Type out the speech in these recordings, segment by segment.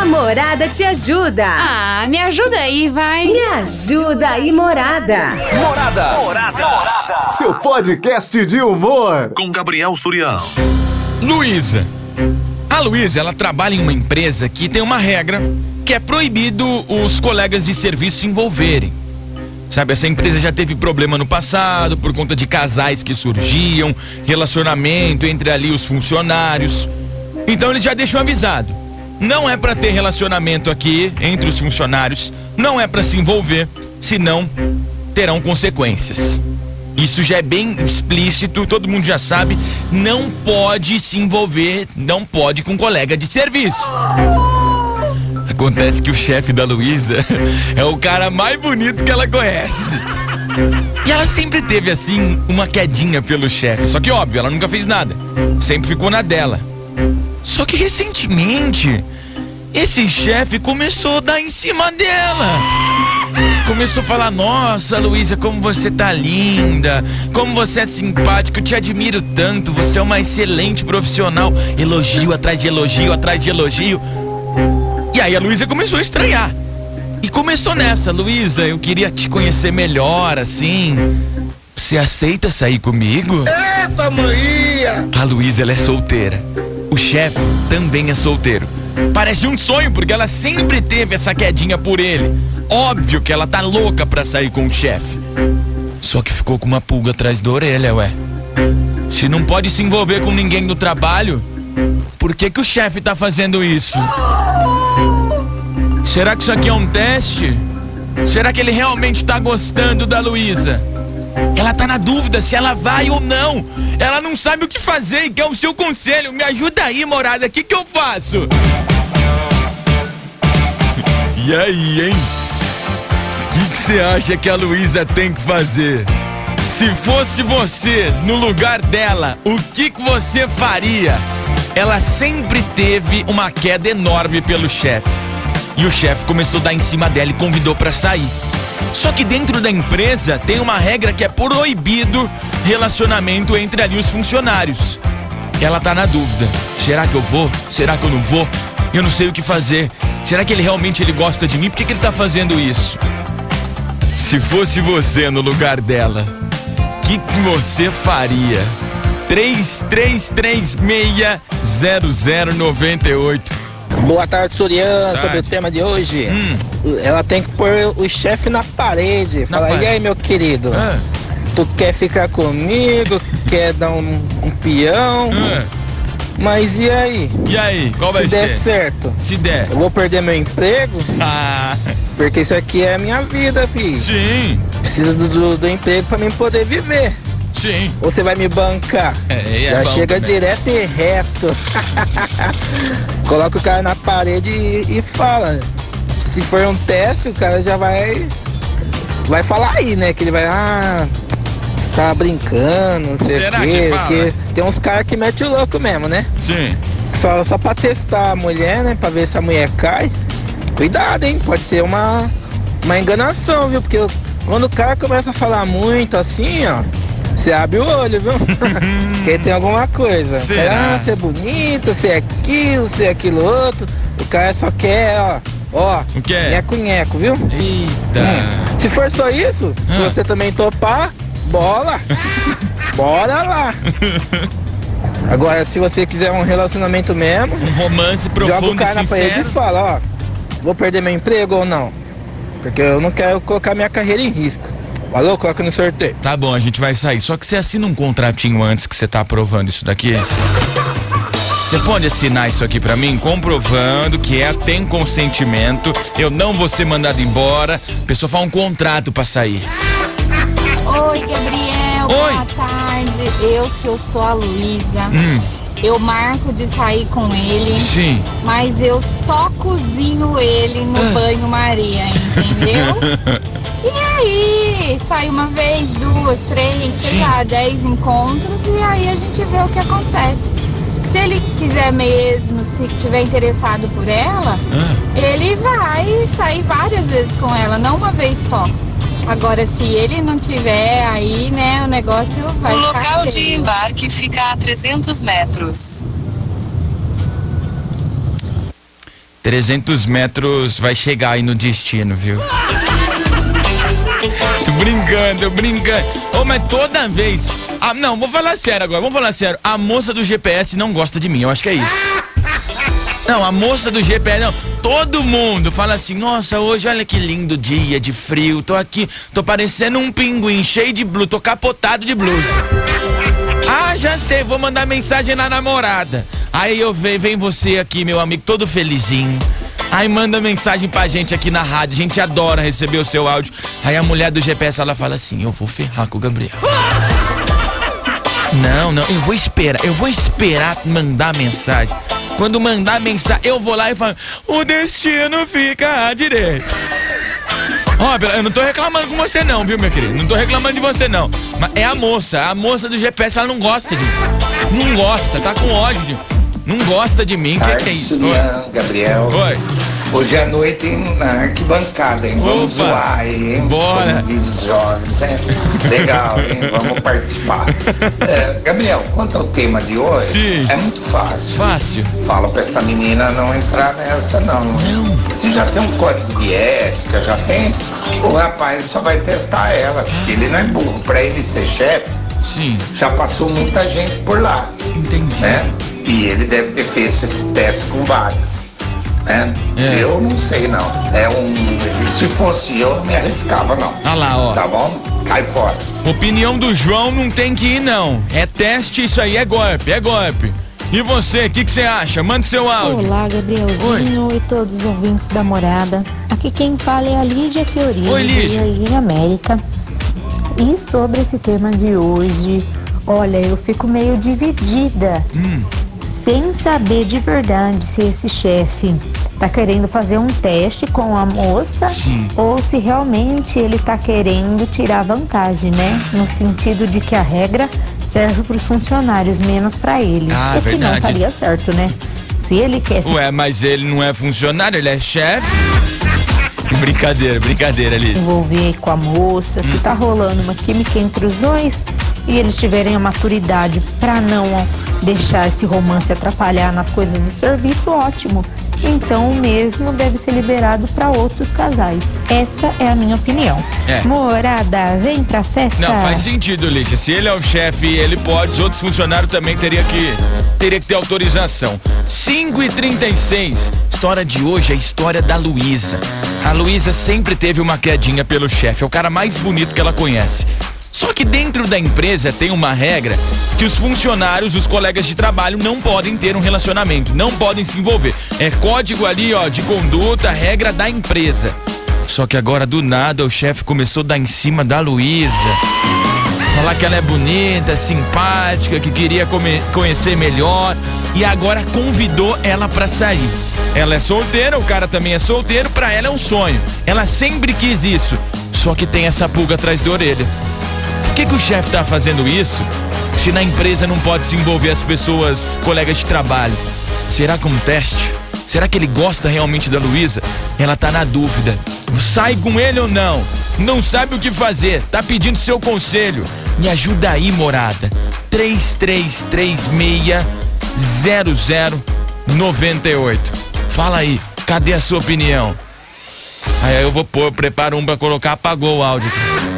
Morada te ajuda. Ah, me ajuda aí, vai. Me ajuda aí, Morada. Morada. Seu podcast de humor. Com Gabriel Surião. Luísa. A Luísa, ela trabalha em uma empresa que tem uma regra que é proibido os colegas de serviço se envolverem. Sabe, essa empresa já teve problema no passado por conta de casais que surgiam, relacionamento entre ali os funcionários. Então eles já deixam avisado. Não é pra ter relacionamento aqui entre os funcionários, não é pra se envolver, senão terão consequências. Isso já é bem explícito, todo mundo já sabe, não pode se envolver, não pode com colega de serviço. Acontece que o chefe da Luísa é o cara mais bonito que ela conhece. E ela sempre teve, assim, uma quedinha pelo chefe. Só que, óbvio, ela nunca fez nada. Sempre ficou na dela. Só que, recentemente, esse chefe começou a dar em cima dela. Começou a falar: nossa, Luísa, como você tá linda, como você é simpática, eu te admiro tanto, você é uma excelente profissional. Elogio atrás de elogio, atrás de elogio. E aí a Luísa começou a estranhar. E começou nessa: Luísa, eu queria te conhecer melhor, assim. Você aceita sair comigo? Eita, maninha! A Luísa, ela é solteira. O chefe também é solteiro. Parece um sonho, porque ela sempre teve essa quedinha por ele. Óbvio que ela tá louca pra sair com o chefe. Só que ficou com uma pulga atrás da orelha, ué. Se não pode se envolver com ninguém no trabalho, por que o chefe tá fazendo isso? Será que isso aqui é um teste? Será que ele realmente tá gostando da Luísa? Ela tá na dúvida se ela vai ou não. Ela não sabe o que fazer e quer o seu conselho. Me ajuda aí, Morada, o que eu faço? E aí, hein? O que você acha que a Luísa tem que fazer? Se fosse você no lugar dela, o que você faria? Ela sempre teve uma queda enorme pelo chefe. E o chefe começou a dar em cima dela e convidou pra sair. Só que dentro da empresa tem uma regra que é proibido relacionamento entre ali os funcionários. Ela tá na dúvida: será que eu vou? Será que eu não vou? Eu não sei o que fazer. Será que ele realmente gosta de mim? Por que ele tá fazendo isso? Se fosse você no lugar dela, o que você faria? 33360098. Boa tarde, Suriano. Sobre o tema de hoje, ela tem que pôr o chefe na parede. Falar: e aí, meu querido? Tu quer ficar comigo? Quer dar um peão? Mas e aí? E aí, qual vai ser? Se der certo, se der, eu vou perder meu emprego? Porque isso aqui é a minha vida, filho. Sim. Preciso do emprego pra mim poder viver. Sim. Ou você vai me bancar? Já chega também, direto e reto. Coloca o cara na parede e fala. Se for um teste, o cara já vai falar aí, né? Que ele vai: tá brincando, não sei o quê. Porque tem uns caras que metem o louco mesmo, né? Sim. Fala só pra testar a mulher, né? Pra ver se a mulher cai. Cuidado, hein? Pode ser uma enganação, viu? Porque quando o cara começa a falar muito assim, ó, você abre o olho, viu? Porque tem alguma coisa. Será? Você é bonito, você é aquilo, você é aquilo outro. O cara só quer, ó, o quê? Nheco-nheco, viu? Eita. Se for só isso, se você também topar, bola. Bora lá. Agora, se você quiser um relacionamento mesmo, um romance profundo, joga o cara na parede e fala: vou perder meu emprego ou não? Porque eu não quero colocar minha carreira em risco. Falou? Coloca no sorteio. Tá bom, a gente vai sair. Só que você assina um contratinho antes que você tá aprovando isso daqui. Você pode assinar isso aqui pra mim, comprovando que tem consentimento, eu não vou ser mandado embora. A pessoa faz um contrato pra sair. Oi, Gabriel. Oi. Boa tarde. Eu sou a Luísa. Eu marco de sair com ele. Sim. Mas eu só cozinho ele no banho-maria, entendeu? E aí, sai uma vez, 2, 3, sei lá, 10 encontros e aí a gente vê o que acontece. Se ele quiser mesmo, se tiver interessado por ela, ele vai sair várias vezes com ela, não uma vez só. Agora, se ele não tiver aí, né, o negócio vai ficar. O local de embarque fica a 300 metros. 300 metros vai chegar aí no destino, viu? Tô brincando. Mas toda vez... não, vou falar sério agora, a moça do GPS não gosta de mim, eu acho que é isso. Não, a moça do GPS, não. Todo mundo fala assim, nossa, hoje olha que lindo dia de frio, tô aqui, tô parecendo um pinguim cheio de blusa, tô capotado de blusa. Já sei, vou mandar mensagem na namorada. Aí vem você aqui, meu amigo, todo felizinho. Aí manda mensagem pra gente aqui na rádio, a gente adora receber o seu áudio. Aí a mulher do GPS, ela fala assim, eu vou ferrar com o Gabriel. Não, eu vou esperar mandar mensagem. Quando mandar mensagem, eu vou lá e falo, o destino fica à direita. Eu não tô reclamando com você não, viu, meu querido? Não tô reclamando de você não. Mas é a moça do GPS, ela não gosta de mim. Não gosta, tá com ódio de mim. Não gosta de mim, o que é isso? Gabriel. Oi. Hoje à noite na arquibancada, hein? Vamos zoar aí, hein? Bora. Como diz Jones, hein? Legal, hein? Vamos participar. Gabriel, quanto ao tema de hoje, sim, é muito fácil. Fácil. Fala pra essa menina não entrar nessa, não. Se já tem um código de ética, já tem, o rapaz só vai testar ela. Ele não é burro. Pra ele ser chefe, sim, já passou muita gente por lá. Entendi. Né? E ele deve ter feito esse teste com várias. Né? Eu não sei não. Se fosse eu, não me arriscava não. Olha lá, ó. Tá bom? Cai fora. Opinião do João não tem que ir não. É teste, isso aí é golpe. E você, o que você acha? Manda seu áudio. Olá, Gabrielzinho. Oi. E todos os ouvintes da Morada. Aqui quem fala é a Lígia Fiorino, Oi, Lígia. do Jardim América. E sobre esse tema de hoje, olha, eu fico meio dividida. Sem saber de verdade se esse chefe tá querendo fazer um teste com a moça, sim, ou se realmente ele tá querendo tirar vantagem, né? No sentido de que a regra serve para os funcionários, menos para ele. O que não estaria certo, né? Se ele quer... mas ele não é funcionário, ele é chefe. Brincadeira, ali. Envolver com a moça, se tá rolando uma química entre os dois e eles tiverem a maturidade para não deixar esse romance atrapalhar nas coisas do serviço, ótimo. Então o mesmo deve ser liberado para outros casais. Essa é a minha opinião. Morada, vem pra festa. Não, faz sentido, Lígia. Se ele é o chefe e ele pode, os outros funcionários também teria que ter autorização. 5h36. História de hoje é a história da Luísa. A Luísa sempre teve uma quedinha pelo chefe. É o cara mais bonito que ela conhece. Só que dentro da empresa tem uma regra que os funcionários, os colegas de trabalho não podem ter um relacionamento, não podem se envolver. É código ali, ó, de conduta, regra da empresa. Só que agora do nada o chefe começou a dar em cima da Luísa. Falar que ela é bonita, simpática, que queria conhecer melhor e agora convidou ela pra sair. Ela é solteira, o cara também é solteiro, pra ela é um sonho. Ela sempre quis isso, só que tem essa pulga atrás da orelha. Por que o chefe tá fazendo isso se na empresa não pode se envolver as pessoas, colegas de trabalho? Será que um teste? Será que ele gosta realmente da Luísa? Ela tá na dúvida. Sai com ele ou não? Não sabe o que fazer, tá pedindo seu conselho. Me ajuda aí, Morada. 3336-0098. Fala aí, cadê a sua opinião? Aí eu preparo um pra colocar, apagou o áudio.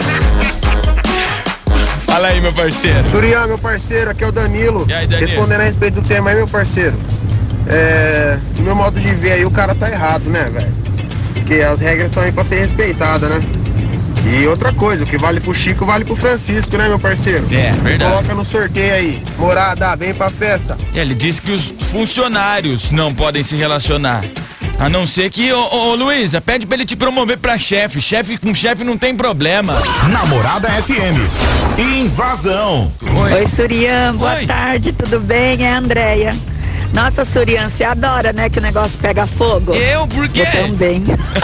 Fala aí, meu parceiro. Surian, meu parceiro, aqui é o Danilo. E aí, Danilo? Respondendo a respeito do tema aí, meu parceiro. No meu modo de ver aí, o cara tá errado, né, velho? Porque as regras estão aí pra ser respeitadas, né? E outra coisa, o que vale pro Chico, vale pro Francisco, né, meu parceiro? É, verdade. Coloca no sorteio aí. Morada, vem pra festa. Ele disse que os funcionários não podem se relacionar. A não ser que, ô Luísa, pede pra ele te promover pra chefe. Com chefe não tem problema. Namorada FM. Invasão. Oi, Surian, boa tarde, tudo bem? É a Andréia. Nossa, Surian, você adora, né, que o negócio pega fogo? Por quê? Eu também.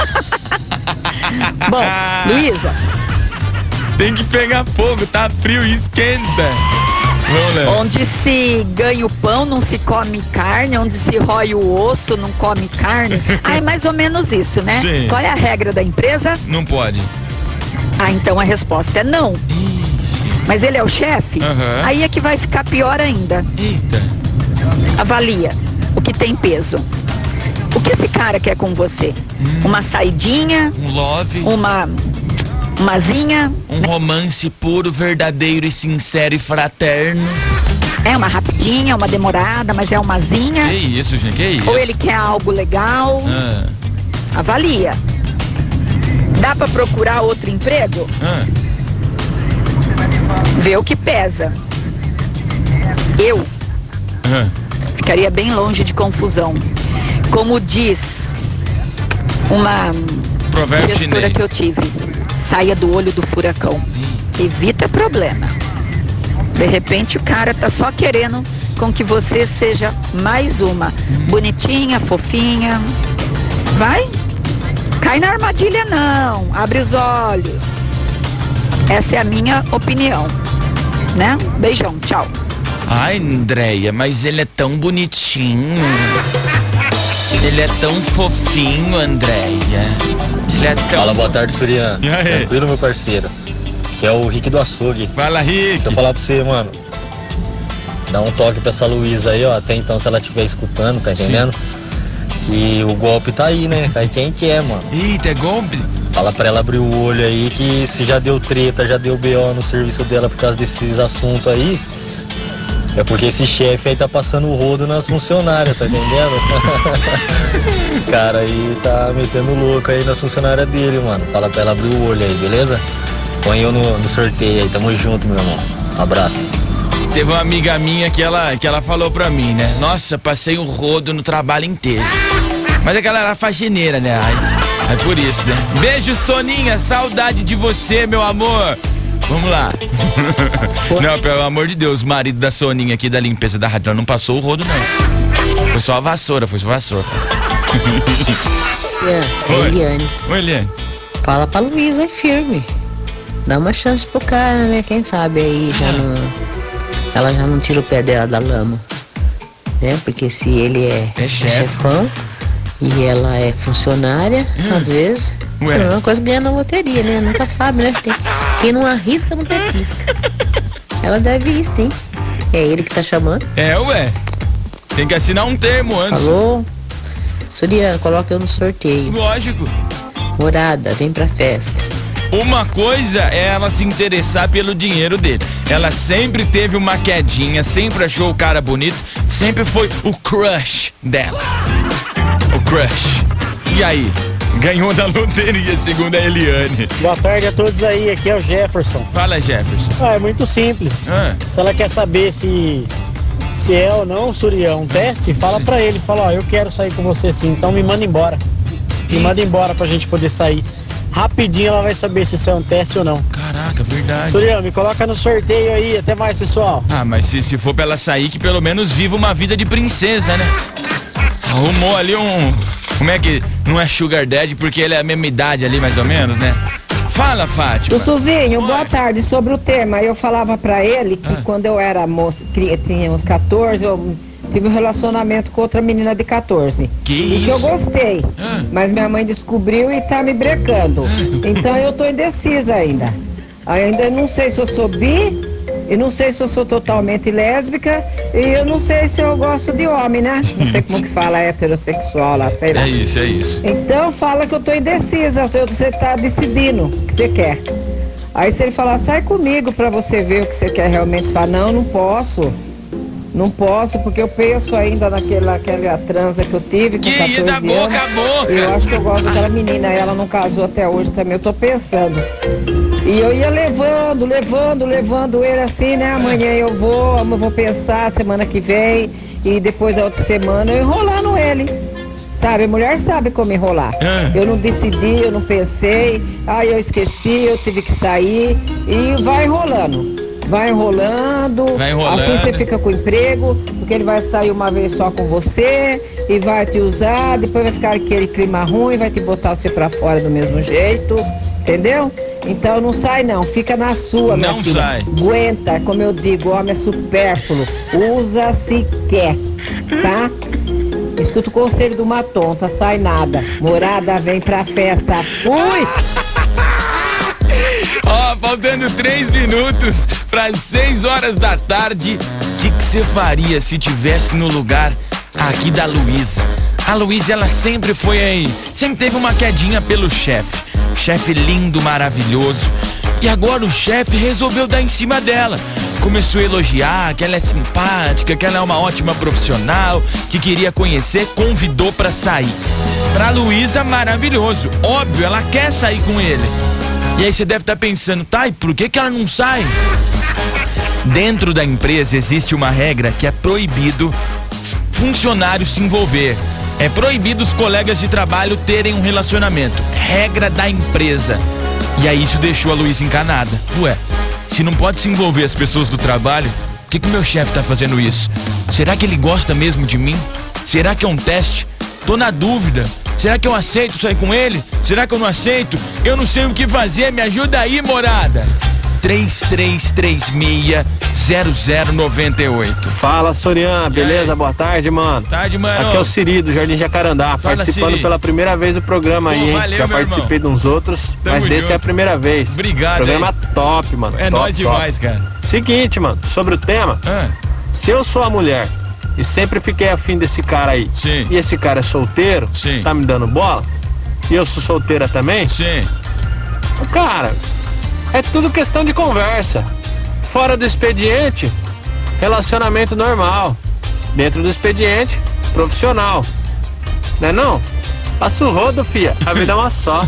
Bom, Luísa. Tem que pegar fogo, tá frio e esquenta. Onde se ganha o pão, não se come carne. Onde se rói o osso, não come carne. É mais ou menos isso, né? Sim. Qual é a regra da empresa? Não pode. Então a resposta é não. Mas ele é o chefe? Aí é que vai ficar pior ainda. Eita. Avalia o que tem peso. O que esse cara quer com você? Uma saidinha? Um love? Umazinha? Um romance puro, verdadeiro e sincero e fraterno. É uma rapidinha, uma demorada, mas é umazinha? Que isso, gente, que isso? Ou ele quer algo legal? Avalia. Dá pra procurar outro emprego? Vê o que pesa. Eu ficaria bem longe de confusão. Como diz uma gestora que eu tive, saia do olho do furacão. Evita problema. De repente o cara tá só querendo com que você seja mais uma bonitinha, fofinha. Vai? Cai na armadilha não. Abre os olhos. Essa é a minha opinião, né? Beijão, tchau. Ai, Andréia, mas ele é tão bonitinho. Ele é tão fofinho, Andréia. Ele é tão... Fala, boa tarde, Suriano. Tranquilo, meu parceiro? Que é o Rick do Açougue. Fala, Rick. Deixa eu falar pra você, mano. Dá um toque pra essa Luísa aí, ó. Até então, se ela estiver escutando, tá entendendo? Sim. Que o golpe tá aí, né? Cai quem quer, mano. Eita, é golpe? Fala pra ela abrir o olho aí, que se já deu treta, já deu BO no serviço dela por causa desses assuntos aí, é porque esse chefe aí tá passando o rodo nas funcionárias, tá entendendo? Esse cara aí tá metendo louco aí nas funcionárias dele, mano. Fala pra ela abrir o olho aí, beleza? Põe eu no sorteio aí, tamo junto, meu irmão. Abraço. Teve uma amiga minha que ela falou pra mim, né? Nossa, passei um rodo no trabalho inteiro. Mas aquela era faxineira, né? Aí por isso, né? Beijo, Soninha, saudade de você, meu amor. Vamos lá. Não, pelo amor de Deus, o marido da Soninha aqui da limpeza da rádio não passou o rodo, não. Foi só a vassoura, É Eliane. Oi, Eliane. Fala pra Luísa, é firme. Dá uma chance pro cara, né? Quem sabe aí ela já não tira o pé dela da lama. Né? Porque se ele é chefão e ela é funcionária, às vezes... É uma coisa ganhar na loteria, né? Nunca sabe, né? Quem não arrisca, não petisca. Ela deve ir, sim. É ele que tá chamando. Tem que assinar um termo antes. Falou? Surian, coloca eu no sorteio. Lógico. Morada, vem pra festa. Uma coisa é ela se interessar pelo dinheiro dele. Ela sempre teve uma quedinha, sempre achou o cara bonito, sempre foi o crush dela. O crush. E aí? Ganhou da loteria, segundo a Eliane. Boa tarde a todos aí, aqui é o Jefferson. Fala, Jefferson. É muito simples. Se ela quer saber se é ou não, Surião, um teste, fala pra ele, fala, ó, eu quero sair com você sim, então me manda embora. Me manda embora pra gente poder sair. Rapidinho ela vai saber se isso é um teste ou não. Caraca, verdade. Surião, me coloca no sorteio aí, até mais, pessoal. Mas se for pra ela sair, que pelo menos viva uma vida de princesa, né? Arrumou ali como é que não é Sugar Daddy, porque ele é a mesma idade ali, mais ou menos, né? Fala, Fátima. Suzinho, boa tarde. Sobre o tema, eu falava pra ele que quando eu era moça, tinha uns 14, eu tive um relacionamento com outra menina de 14. Que eu gostei. Mas minha mãe descobriu e tá me brecando. Então eu tô indecisa ainda. Ainda não sei se eu sou bi. E não sei se eu sou totalmente lésbica e eu não sei se eu gosto de homem, né? Não sei como que fala heterossexual lá, sei lá. É isso. Então fala que eu tô indecisa, você tá decidindo o que você quer. Aí se ele falar, sai comigo pra você ver o que você quer realmente, você fala, não posso. Não posso, porque eu penso ainda naquela transa que eu tive com 14 anos. Boca a boca. Eu acho que eu gosto daquela menina, ela não casou até hoje também, eu tô pensando. E eu ia levando ele assim, né? Amanhã eu vou pensar, semana que vem, e depois da outra semana eu enrolando ele. Sabe, a mulher sabe como enrolar. Eu não decidi, eu não pensei, eu esqueci, eu tive que sair, e vai enrolando. Assim você fica com emprego, porque ele vai sair uma vez só com você e vai te usar, depois vai ficar aquele clima ruim, vai te botar você pra fora do mesmo jeito, entendeu? Então não sai não, fica na sua, minha filha. Não sai. Aguenta, como eu digo, homem é supérfluo, usa se quer, tá? Escuta o conselho de uma tonta, sai nada. Morada, vem pra festa, fui! Faltando 3 minutos para 6 horas da tarde. O que você faria se tivesse no lugar aqui da Luísa? A Luísa, ela sempre foi aí, sempre teve uma quedinha pelo chefe. Chefe lindo, maravilhoso. E agora o chefe resolveu dar em cima dela. Começou a elogiar que ela é simpática, que ela é uma ótima profissional, que queria conhecer, convidou pra sair. Pra Luísa, maravilhoso. Óbvio, ela quer sair com ele. E aí você deve estar pensando, tá, e por que ela não sai? Dentro da empresa existe uma regra que é proibido funcionário se envolver. É proibido os colegas de trabalho terem um relacionamento. Regra da empresa. E aí isso deixou a Luísa encanada. Ué, se não pode se envolver as pessoas do trabalho, por que o meu chefe tá fazendo isso? Será que ele gosta mesmo de mim? Será que é um teste? Tô na dúvida. Será que eu aceito sair com ele? Será que eu não aceito? Eu não sei o que fazer, me ajuda aí, morada. 3336-0098. Fala, Sorian, beleza? Boa tarde, mano. Tarde, mano. Aqui é o Siri, do Jardim Jacarandá, Fala, participando Siri. pela primeira vez do programa. Pô, aí, hein? Valeu, já participei de uns outros, mas desse junto. é a primeira vez. Obrigado. Programa aí. top, mano. É top, nóis demais, cara. Seguinte, mano, sobre o tema, se eu sou a mulher e sempre fiquei afim desse cara aí, sim, e esse cara é solteiro, sim, tá me dando bola, e eu sou solteira também, sim, cara, é tudo questão de conversa. Fora do expediente, relacionamento normal. Dentro do expediente, profissional. Não é não? Passa o rodo, fia. A vida é uma só.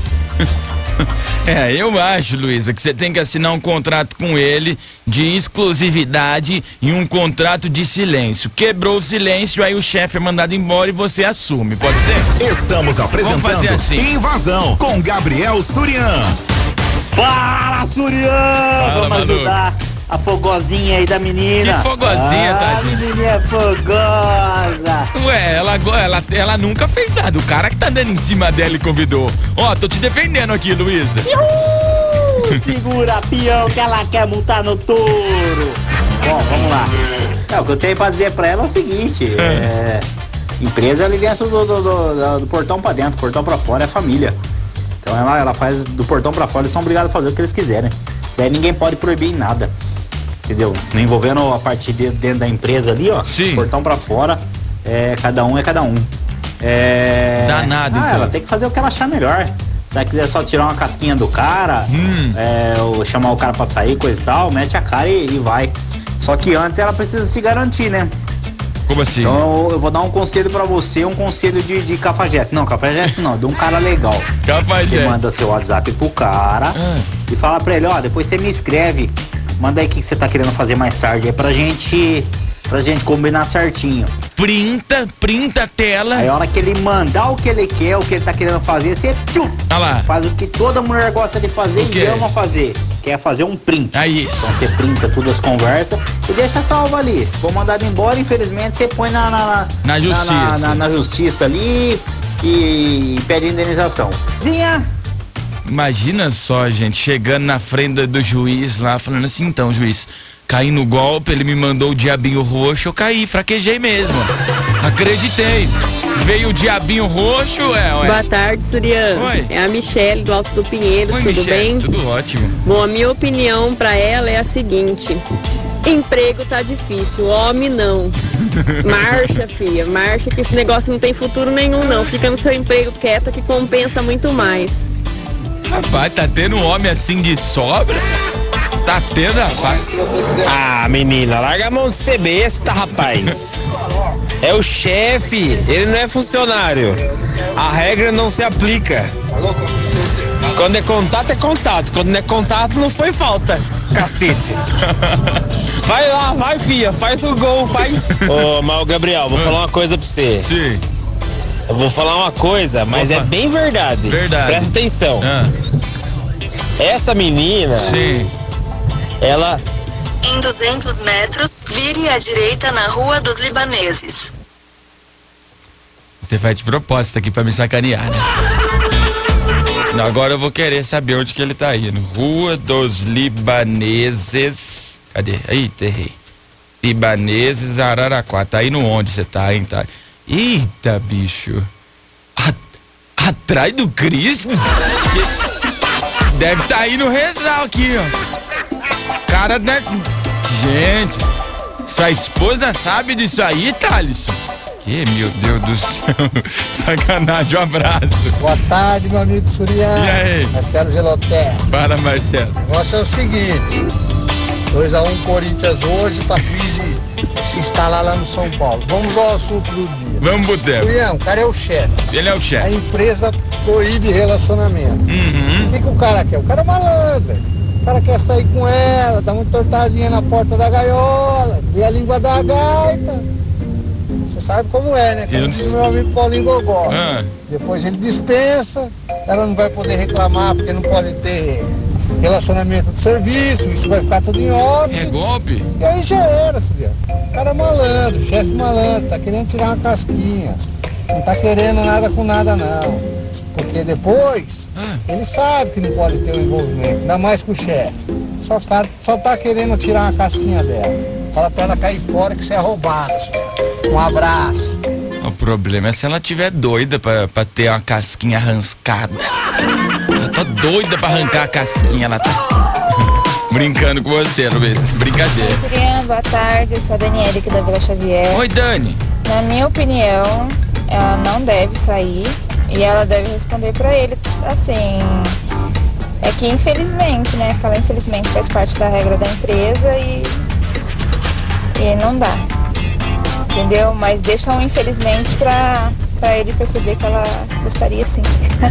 Eu acho, Luísa, que você tem que assinar um contrato com ele de exclusividade e um contrato de silêncio. Quebrou o silêncio, aí o chefe é mandado embora e você assume, pode ser? Estamos apresentando Vamos fazer assim. Invasão com Gabriel Surian. Fala, Surian! Vamos ajudar a fogozinha aí da menina. Que fogozinha, tadinha? A menininha fogosa. Ué, ela nunca fez nada. O cara que tá dando em cima dela e convidou. Ó, tô te defendendo aqui, Luísa. Segura, peão, que ela quer montar no touro. Bom, vamos lá. O que eu tenho pra dizer pra ela é o seguinte: empresa ali dentro do portão pra dentro, portão pra fora é família. Então ela faz do portão pra fora, eles são obrigados a fazer o que eles quiserem. Daí ninguém pode proibir nada. Entendeu? Não envolvendo a parte de dentro da empresa ali, ó. Sim. Portão pra fora, cada um é cada um. Danado, então. Ela tem que fazer o que ela achar melhor. Se ela quiser só tirar uma casquinha do cara, ou chamar o cara pra sair, coisa e tal, mete a cara e vai. Só que antes ela precisa se garantir, né? Como assim? Então eu vou dar um conselho pra você, um conselho de cafajeste. Não, cafajeste não, de um cara legal. Cafajeste. Você manda seu WhatsApp pro cara e fala pra ele, ó, depois você me escreve, manda aí o que você tá querendo fazer mais tarde aí pra gente combinar certinho. Printa a tela. Aí a hora que ele mandar o que ele quer, o que ele tá querendo fazer, você faz o que toda mulher gosta de fazer e ama fazer. Quer fazer um print. Aí. Então você printa todas as conversas e deixa salvo ali. Se for mandado embora, infelizmente, você põe na justiça. Na justiça ali e pede indenização. Imagina só, gente, chegando na frente do juiz lá, falando assim, então, juiz, caí no golpe, ele me mandou o diabinho roxo, eu caí, fraquejei mesmo. Acreditei. Veio o diabinho roxo, Boa tarde, Surian. Oi. É a Michele do Alto do Pinheiros, Oi, tudo Michele, bem? tudo ótimo. Bom, a minha opinião pra ela é a seguinte: emprego tá difícil, homem não. Marcha, filha, marcha, que esse negócio não tem futuro nenhum, não. Fica no seu emprego quieta que compensa muito mais. Rapaz, tá tendo um homem assim de sobra? Tá tendo, rapaz. Ah, menina, larga a mão de ser besta, rapaz. É o chefe, ele não é funcionário. A regra não se aplica. Quando é contato, é contato. Quando não é contato, não foi falta. Cacete. Vai lá, vai, filha, faz o gol, faz. Ô, mas Gabriel, vou falar uma coisa pra você. Sim. Eu vou falar uma coisa, mas é bem verdade. Verdade. Presta atenção. Essa menina. Sim. Ela. Em 200 metros, vire à direita na Rua dos Libaneses. Você faz de propósito aqui pra me sacanear, né? Agora eu vou querer saber onde que ele tá indo. Rua dos Libaneses. Cadê? Eita, errei. Libaneses, Araraquara. Tá indo onde você tá, hein? Tá. Eita, bicho. Atrás do Cristo? Deve tá indo rezar aqui, ó. Cara, né? Gente, sua esposa sabe disso aí, Thalisson? Ih, meu Deus do céu. Sacanagem, um abraço. Boa tarde, meu amigo Suriano. E aí? Marcelo Geloté. Fala, Marcelo. O negócio é o seguinte: 2-1 Corinthians hoje pra Pise se instalar lá no São Paulo. Vamos ao assunto do dia. Vamos, Boteco. Suriano, o cara é o chefe. Ele é o chefe. A empresa proíbe relacionamento. O que o cara quer? O cara é malandro. O cara quer sair com ela, dá uma tortadinha na porta da gaiola, vê a língua da gaita. Você sabe como é, né? Como diz meu amigo Paulinho Gogó. Depois ele dispensa, ela não vai poder reclamar porque não pode ter relacionamento de serviço, isso vai ficar tudo em ordem. É golpe? E aí já era, Suriano. O cara é malandro, chefe malandro, tá querendo tirar uma casquinha. Não tá querendo nada com nada, não. Porque depois, ele sabe que não pode ter um envolvimento, ainda mais com o chefe. Só tá querendo tirar uma casquinha dela. Fala pra ela cair fora que você é roubado. Um abraço. O problema é se ela tiver doida pra ter uma casquinha rascada. Ela tá doida pra arrancar a casquinha, ela tá brincando com você, Luiz. Brincadeira. Oi, Suriano, boa tarde. Eu sou a Daniela aqui da Vila Xavier. Oi, Dani. Na minha opinião, ela não deve sair e ela deve responder pra ele assim. É que infelizmente, né? Falar infelizmente faz parte da regra da empresa e não dá. Entendeu? Mas deixa um infelizmente pra ele perceber que ela gostaria sim.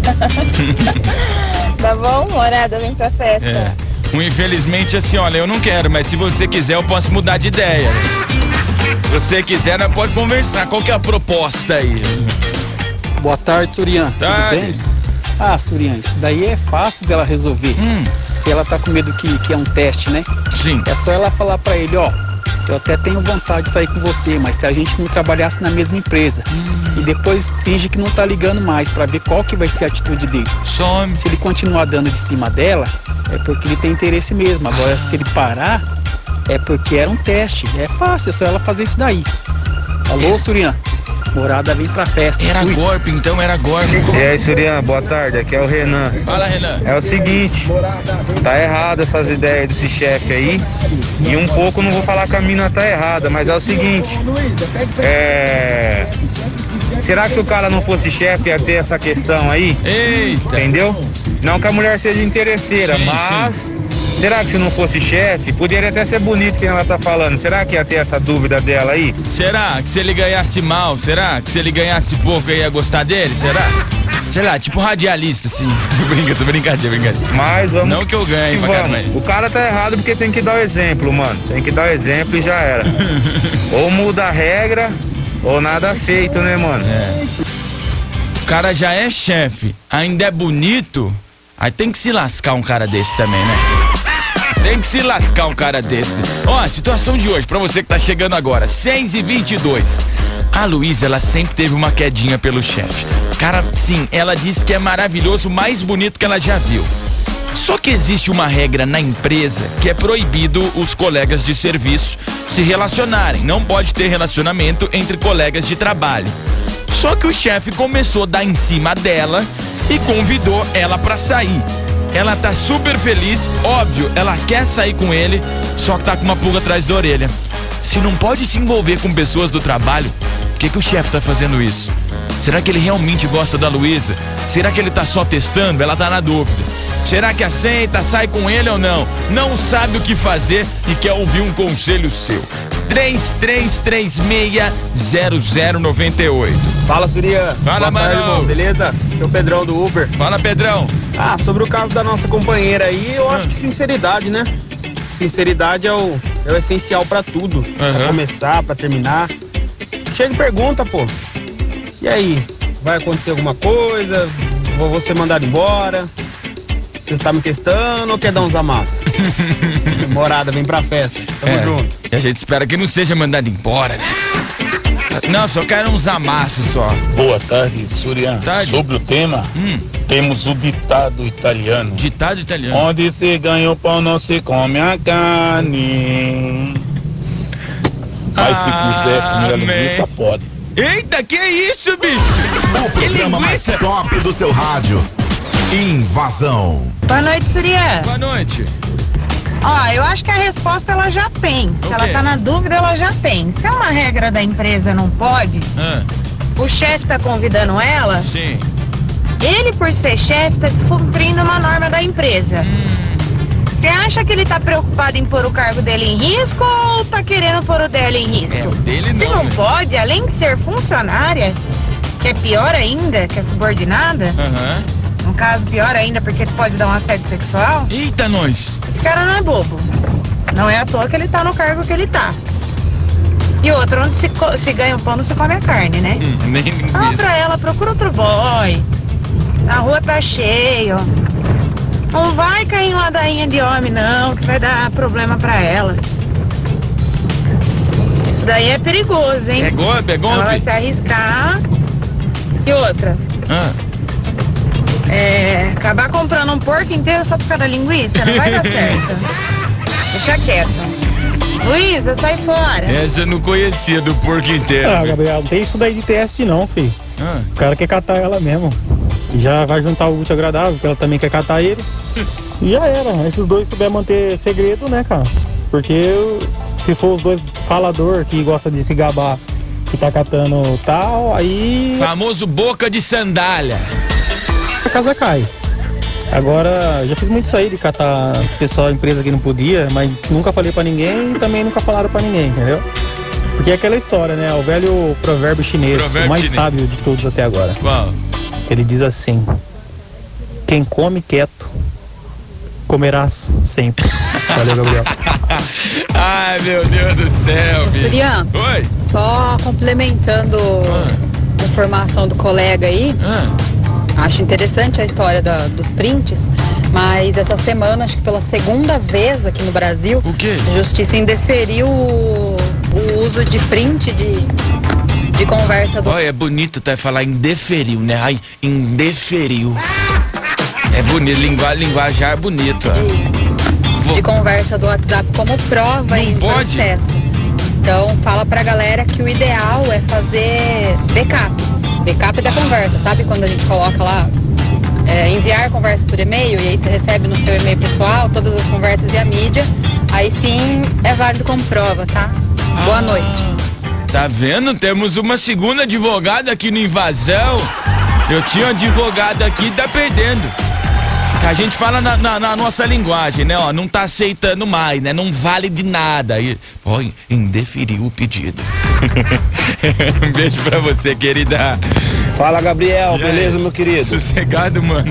Tá bom? Morada, vem pra festa. É. Um infelizmente assim, olha, eu não quero, mas se você quiser eu posso mudar de ideia. Se você quiser, nós pode conversar. Qual que é a proposta aí? Boa tarde, Surian. Tudo bem? Ah, Surian, isso daí é fácil dela resolver. Se ela tá com medo que é um teste, né? Sim. É só ela falar pra ele, ó, eu até tenho vontade de sair com você, mas se a gente não trabalhasse na mesma empresa. E depois finge que não tá ligando mais pra ver qual que vai ser a atitude dele. Some. Se ele continuar dando de cima dela, é porque ele tem interesse mesmo. Agora, se ele parar, é porque era um teste. É fácil, é só ela fazer isso daí. Alô, Surian? Morada vem pra festa. Era golpe, então era golpe. E aí, Surian, boa tarde, aqui é o Renan. Fala, Renan. É o seguinte, tá errado essas ideias desse chefe aí. E um pouco, não vou falar que a mina tá errada, mas é o seguinte. Será que se o cara não fosse chefe ia ter essa questão aí? Eita. Entendeu? Não que a mulher seja interesseira, Sim, mas... Será que se não fosse chefe, poderia até ser bonito quem ela tá falando? Será que ia ter essa dúvida dela aí? Será que se ele ganhasse mal, será que se ele ganhasse pouco eu ia gostar dele? Será? Sei lá, tipo radialista, assim. Brincadeira. Mas vamos... Não que eu ganhe pra caramba. O cara tá errado porque tem que dar o exemplo, mano. Tem que dar o exemplo e já era. Ou muda a regra, ou nada feito, né, mano? O cara já é chefe, ainda é bonito, aí tem que se lascar um cara desse também, né? Tem que se lascar um cara desse. Ó, a situação de hoje, pra você que tá chegando agora, 6h22. A Luísa, ela sempre teve uma quedinha pelo chefe. Cara, sim, ela disse que é maravilhoso, o mais bonito que ela já viu. Só que existe uma regra na empresa que é proibido os colegas de serviço se relacionarem. Não pode ter relacionamento entre colegas de trabalho. Só que o chefe começou a dar em cima dela e convidou ela pra sair. Ela tá super feliz, óbvio, ela quer sair com ele, só que tá com uma pulga atrás da orelha. Se não pode se envolver com pessoas do trabalho, por que o chefe tá fazendo isso? Será que ele realmente gosta da Luísa? Será que ele tá só testando? Ela tá na dúvida. Será que aceita, sai com ele ou não? Não sabe o que fazer e quer ouvir um conselho seu. 33360098. Fala, Surian. Fala, boa tarde, mano. irmão. Beleza? Aqui é o Pedrão do Uber. Fala, Pedrão. Sobre o caso da nossa companheira aí, eu acho que sinceridade, né? Sinceridade é o essencial pra tudo. Pra começar, pra terminar. Chega e pergunta, pô. E aí? Vai acontecer alguma coisa? Vou ser mandado embora? Você tá me testando ou quer dar uns amassos? Morada, vem pra festa. Tamo junto. E a gente espera que não seja mandado embora, né? Não, só quero uns amassos só. Boa tarde, Surian. Sobre o tema, temos o ditado italiano. Ditado italiano? Onde se ganha o pão não se come a carne. Mas se quiser comer a linguiça, pode. Eita, que isso, bicho? O programa mais top do seu rádio. Invasão. Boa noite, Surian. Boa noite. Ó, eu acho que a resposta ela já tem. Se ela tá na dúvida, ela já tem. Se é uma regra da empresa, não pode, o chefe tá convidando ela, sim. Ele, por ser chefe, tá descumprindo uma norma da empresa. Você acha que ele tá preocupado em pôr o cargo dele em risco ou tá querendo pôr o dela em risco? Dele Se não pode, além de ser funcionária, que é pior ainda, que é subordinada, no caso, pior ainda, porque pode dar um assédio sexual. Eita, nós! Esse cara não é bobo. Não é à toa que ele tá no cargo que ele tá. E outra, onde se ganha o pão, não se come a carne, né? Fala pra ela, procura outro boy. A rua tá cheio. Não vai cair em ladainha de homem, não, que vai dar problema pra ela. Isso daí é perigoso, hein? É golpe, é golpe. Ela vai se arriscar. E outra. Acabar comprando um porco inteiro só por causa da linguiça, não vai dar certo. Deixa quieto. Luísa, sai fora. Essa eu não conhecia do porco inteiro. Ah, Gabriel, não tem isso daí de teste não, filho. O cara quer catar ela mesmo. E já vai juntar o útil agradável, porque ela também quer catar ele. E já era. Esses dois souber manter segredo, né, cara? Porque se for os dois falador que gosta de se gabar, que tá catando tal, aí... Famoso boca de sandália. A casa cai. Agora, já fiz muito isso aí de catar pessoal, empresa que não podia, mas nunca falei pra ninguém e também nunca falaram pra ninguém, entendeu? Porque é aquela história, né? O velho provérbio chinês, o mais sábio de todos até agora. Qual? Ele diz assim: quem come quieto, comerás sempre. Valeu, Gabriel. Ai, meu Deus do céu, bicho. Surian, Oi? Só complementando a informação do colega aí, acho interessante a história dos prints, mas essa semana, acho que pela segunda vez aqui no Brasil, a Justiça indeferiu o uso de print de conversa do... Olha, é bonito falar indeferiu, né? Ai, indeferiu. É bonito, linguajar é bonito. De conversa do WhatsApp como prova em processo. Então, fala pra galera que o ideal é fazer backup da conversa, sabe? Quando a gente coloca lá, enviar conversa por e-mail, e aí você recebe no seu e-mail pessoal todas as conversas e a mídia, aí sim é válido como prova, tá? Boa noite. Tá vendo? Temos uma segunda advogada aqui no Invasão. Eu tinha um advogado aqui, tá perdendo. A gente fala na nossa linguagem, né? Ó, não tá aceitando mais, né? Não vale de nada. E, ó, indeferiu o pedido. Um beijo pra você, querida. Fala, Gabriel. Beleza, meu querido? Sossegado, mano.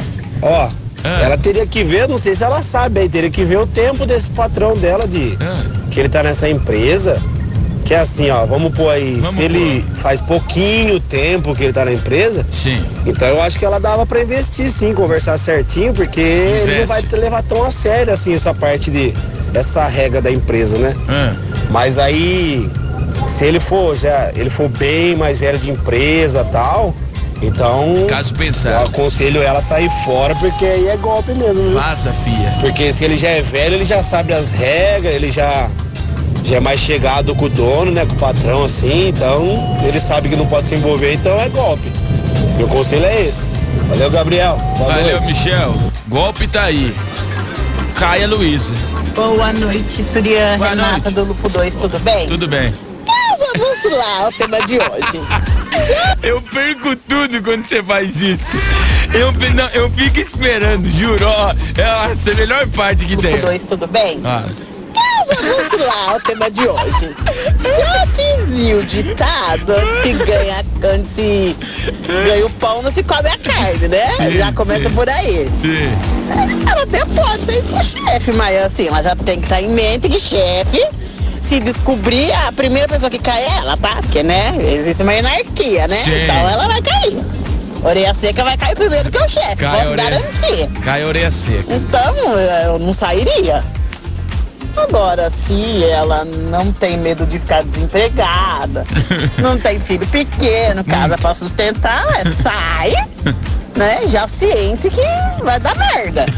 Ela teria que ver, não sei se ela sabe aí, teria que ver o tempo desse patrão dela que ele tá nessa empresa. Que é assim, ó, vamos pôr aí, ele faz pouquinho tempo que ele tá na empresa, então eu acho que ela dava pra investir sim, conversar certinho, porque ele não vai levar tão a sério assim essa parte essa regra da empresa, né? Mas aí, se ele for bem mais velho de empresa e tal, então caso pensar, eu aconselho ela a sair fora, porque aí é golpe mesmo, viu? Vaza, filha. Porque se ele já é velho, ele já sabe as regras, ele já é mais chegado com o dono, né, com o patrão assim, então ele sabe que não pode se envolver, então é golpe. Meu conselho é esse. Valeu, Gabriel. Valeu, Michel. Golpe tá aí. Caia Luísa. Boa noite, Surian, Renata do Lupo 2, tudo bem? Tudo bem. Vamos lá, o tema de hoje. Eu perco tudo quando você faz isso. Eu fico esperando, juro. Ó, essa é a melhor parte que tem. Lupo 2, tudo bem? Vamos lá, o tema de hoje. Já dizia o ditado, antes se ganha o pão, não se come a carne, né? Já começa por aí. Ela até pode ser pro chefe, mas assim, ela já tem que estar em mente que chefe, se descobrir, a primeira pessoa que cai é ela, tá? Porque, né, existe uma anarquia, né? Então ela vai cair. Orelha seca vai cair primeiro que o chefe, posso garantir. Cai a orelha seca. Então, eu não sairia. Agora, se ela não tem medo de ficar desempregada, não tem filho pequeno, casa pra sustentar, sai, né? Já ciente que vai dar merda.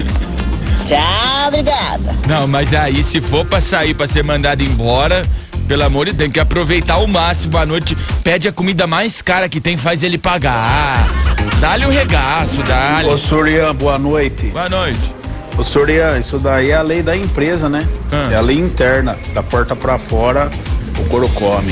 Tchau, obrigada. Não, mas aí se for pra sair, pra ser mandado embora, pelo amor de Deus, tem que aproveitar ao máximo a noite. Pede a comida mais cara que tem, faz ele pagar. Dá-lhe um regaço, dá-lhe. Ô, Surian, boa noite. Boa noite. Ô, Sorian, isso daí é a lei da empresa, né? É a lei interna. Da porta pra fora, o couro come.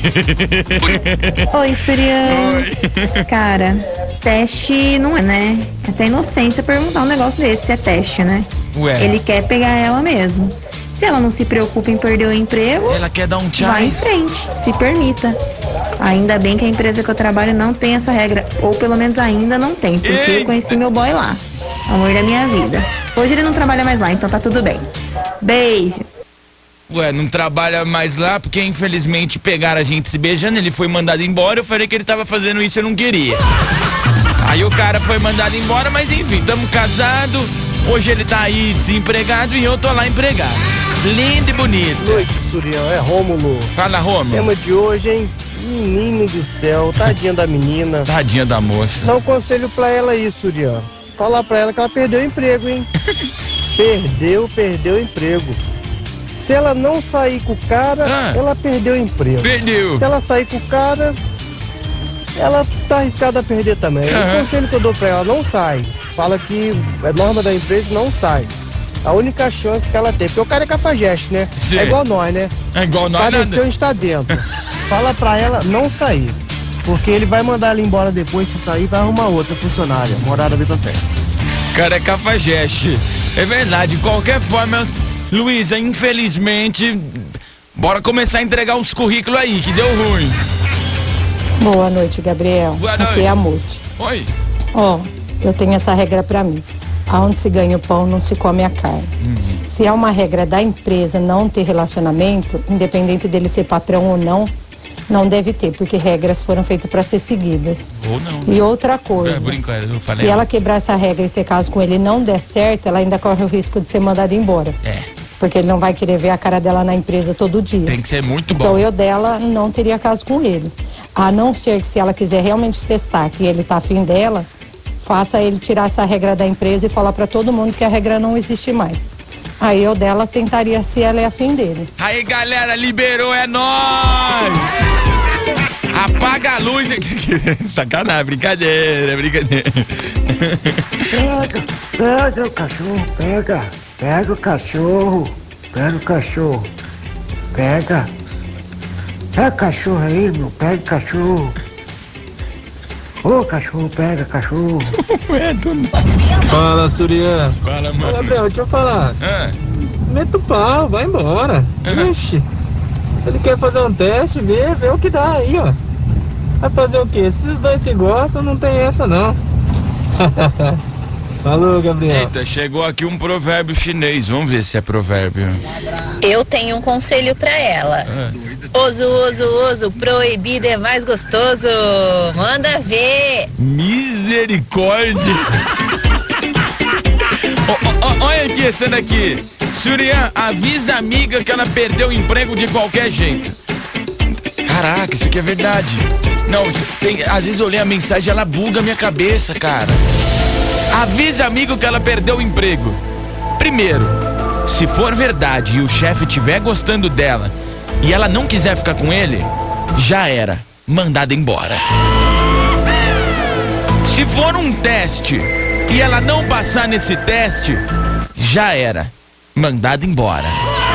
Oi, Sorian. Cara, teste não é, né? É até inocência perguntar um negócio desse se é teste, né? Ué. Ele quer pegar ela mesmo. Se ela não se preocupa em perder o emprego, ela quer dar um tchau. Vai em frente, se permita. Ainda bem que a empresa que eu trabalho não tem essa regra. Ou pelo menos ainda não tem, porque eu conheci meu boy lá. Amor da minha vida. Hoje ele não trabalha mais lá, então tá tudo bem. Beijo. Ué, não trabalha mais lá porque infelizmente pegaram a gente se beijando, ele foi mandado embora, eu falei que ele tava fazendo isso e eu não queria. Aí o cara foi mandado embora, mas enfim, tamo casados, hoje ele tá aí desempregado e eu tô lá empregado. Lindo e bonito. Boa noite, Surião, é Rômulo. Fala, Rômulo. Tema de hoje, hein? Menino do céu, tadinha da menina. Tadinha da moça. Dá um conselho pra ela aí, Surião. Fala pra ela que ela perdeu o emprego, hein? Perdeu o emprego. Se ela não sair com o cara, ela perdeu o emprego. Perdeu. Se ela sair com o cara, ela tá arriscada a perder também. O conselho que eu dou pra ela, não sai. Fala que é norma da empresa, não sai. A única chance que ela tem, porque o cara é cafajeste, né? Sim. É igual nós, né? É igual nós, Apareceu, está dentro. Fala pra ela não sair. Porque ele vai mandar ela embora depois, se sair, vai arrumar outra funcionária. Morada bem pra frente. Cara, é cafajeste. É verdade, de qualquer forma, Luísa, infelizmente, bora começar a entregar uns currículos aí, que deu ruim. Boa noite, Gabriel. Boa noite. Aqui é a Mude. Oi. Ó, eu tenho essa regra pra mim. Aonde se ganha o pão, não se come a carne. Se é uma regra da empresa não ter relacionamento, independente dele ser patrão ou não deve ter, porque regras foram feitas para ser seguidas. Ou não. E outra coisa, eu falei. se ela quebrar essa regra e ter caso com ele e não der certo, ela ainda corre o risco de ser mandada embora. Porque ele não vai querer ver a cara dela na empresa todo dia. Tem que ser muito bom. Então eu dela não teria caso com ele. A não ser que se ela quiser realmente testar que ele tá afim dela, faça ele tirar essa regra da empresa e falar para todo mundo que a regra não existe mais. Aí eu dela tentaria se ela é afim dele. Aí, galera, liberou, é nóis! Apaga a luz. Sacanagem, brincadeira. Pega o cachorro, pega o cachorro, pega o cachorro, pega o cachorro aí, meu, pega o cachorro. Ô, cachorro, pega, cachorro. Fala, Surian. Fala, mano. Gabriel, deixa eu falar. Meta o pau, vai embora. Ixi, se ele quer fazer um teste, vê o que dá aí, ó. Vai fazer o quê? Se os dois se gostam, não tem essa, não. Falou, Gabriel. Eita, chegou aqui um provérbio chinês. Vamos ver se é provérbio. Eu tenho um conselho pra ela. Oso, proibido é mais gostoso. Manda ver. Misericórdia. Olha aqui, essa daqui. Surian, avisa a amiga que ela perdeu o emprego de qualquer jeito. Caraca, isso aqui é verdade. Não, às vezes eu leio a mensagem e ela buga a minha cabeça, cara. Avisa amigo que ela perdeu o emprego. Primeiro, se for verdade e o chefe estiver gostando dela e ela não quiser ficar com ele, já era, mandada embora. Se for um teste e ela não passar nesse teste, já era, mandada embora.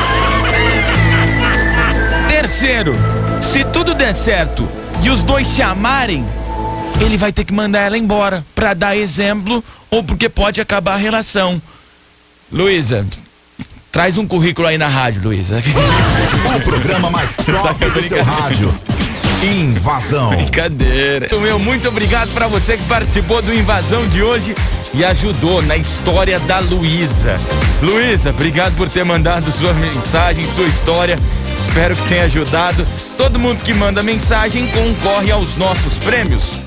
Terceiro, se tudo der certo e os dois se amarem, ele vai ter que mandar ela embora pra dar exemplo ou porque pode acabar a relação. Luísa, traz um currículo aí na rádio, Luísa. O programa mais top do seu rádio. Invasão. Brincadeira. Meu muito obrigado pra você que participou do Invasão de hoje e ajudou na história da Luísa. Luísa, obrigado por ter mandado sua mensagem, sua história. Espero que tenha ajudado. Todo mundo que manda mensagem concorre aos nossos prêmios.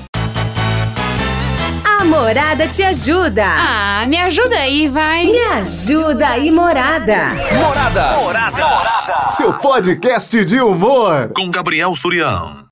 A Morada te ajuda. Ah, me ajuda aí, vai. Me ajuda aí, Morada. Morada. Seu podcast de humor. Com Gabriel Surian.